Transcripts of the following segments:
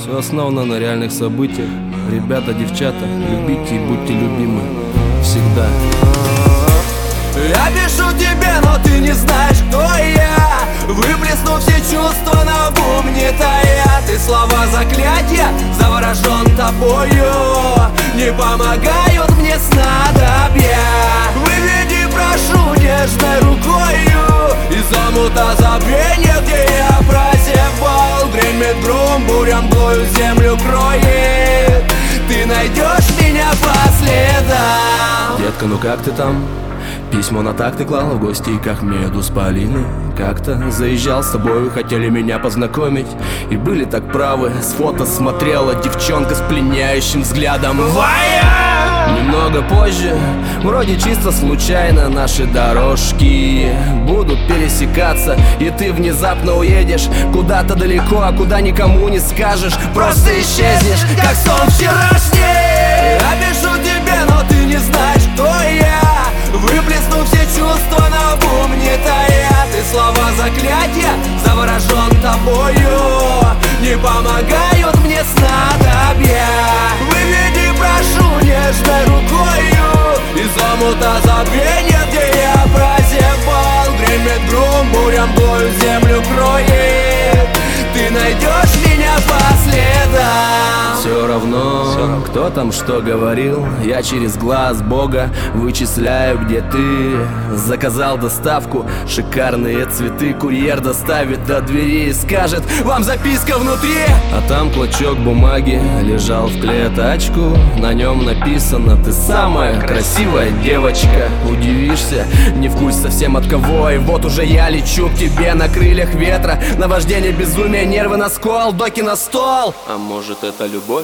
Все основано на реальных событиях. Ребята, девчата, любите и будьте любимы. Всегда. Я пишу тебе, но ты не знаешь, кто я. Выплесну все чувства на бумне тая. Ты слова заклятия, заворожен тобою. Не помогают мне снадобья. Выведи, прошу, нежной рукою из омута забвения, где я прозябал. Гремит гром, буря мглою землю кроет. Ты найдешь меня по следам. Детка, ну как ты там? Письмо на так ты клала в гости к Ахмеду с Полиной. Как-то заезжал с тобой, хотели меня познакомить и были так правы. С фото смотрела девчонка с пленяющим взглядом. Немного позже, вроде чисто случайно, наши дорожки будут пересекаться, и ты внезапно уедешь куда-то далеко, а куда никому не скажешь. Просто исчезнешь, как сон вчерашний. Я пишу тебе, но ты не знаешь, кто я. Выплесну все чувства на бумне тая. Ты слова заклятия, заворожен тобою. Не помогают мне снадобья. Выведи, прошу, нежной рукою из омута забвения, где я прозябал. Гремит гром, буря мглою землю кроет. Ты найдешь меня по следам. Все равно, кто там что говорил, я через глаз Бога вычисляю, где ты. Заказал доставку, шикарные цветы. Курьер доставит до двери и скажет: вам записка внутри. А там клочок бумаги лежал в клеточку. На нем написано: ты самая красивая девочка. Удивишься, не в курсе совсем от кого. И вот уже я лечу к тебе на крыльях ветра. Наваждение, безумие, нервы на скол, доки на стол. А может, это любовь?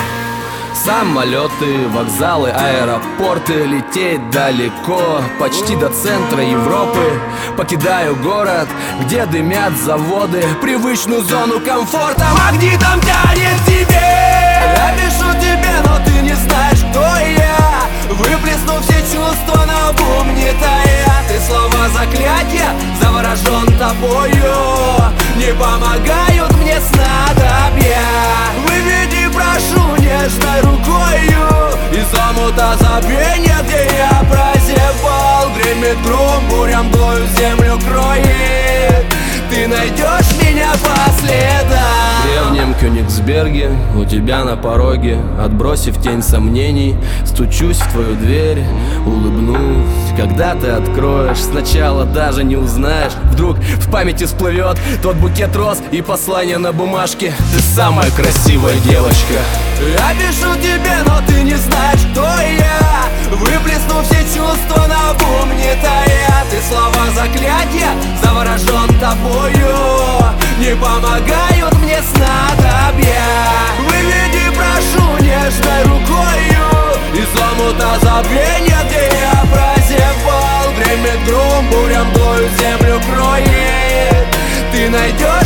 Самолеты, вокзалы, аэропорты, лететь далеко, почти до центра Европы. Покидаю город, где дымят заводы, привычную зону комфорта магнитом тянет тебе. Я пишу тебе, но ты не знаешь, кто я. Выплесну все чувства на бумне тая. Ты слова заклятия, заворожен тобою. Не помогают мне снадобья. Выведи, прошу, нежной рукою из омута забвения, где я прозябал. Гремит гром, буря мглою землю кроет. Ты найдешь меня по следам. В древнем Кёнигсберге, у тебя на пороге, отбросив тень сомнений, стучусь в твою дверь, улыбнусь. Когда ты откроешь, сначала даже не узнаешь. Вдруг в памяти всплывет тот букет роз и послание на бумажке: ты самая красивая девочка. Я пишу тебе, но ты не знаешь, кто я. Выплесну все чувства на бумне тая. Ты слова заклятия, заворожен тобою. Не помогают мне снадобья. Выведи, прошу, нежной рукою из омута забвения, где я прозябал. Гремит гром, буря мглою землю кроет. Ты найдешь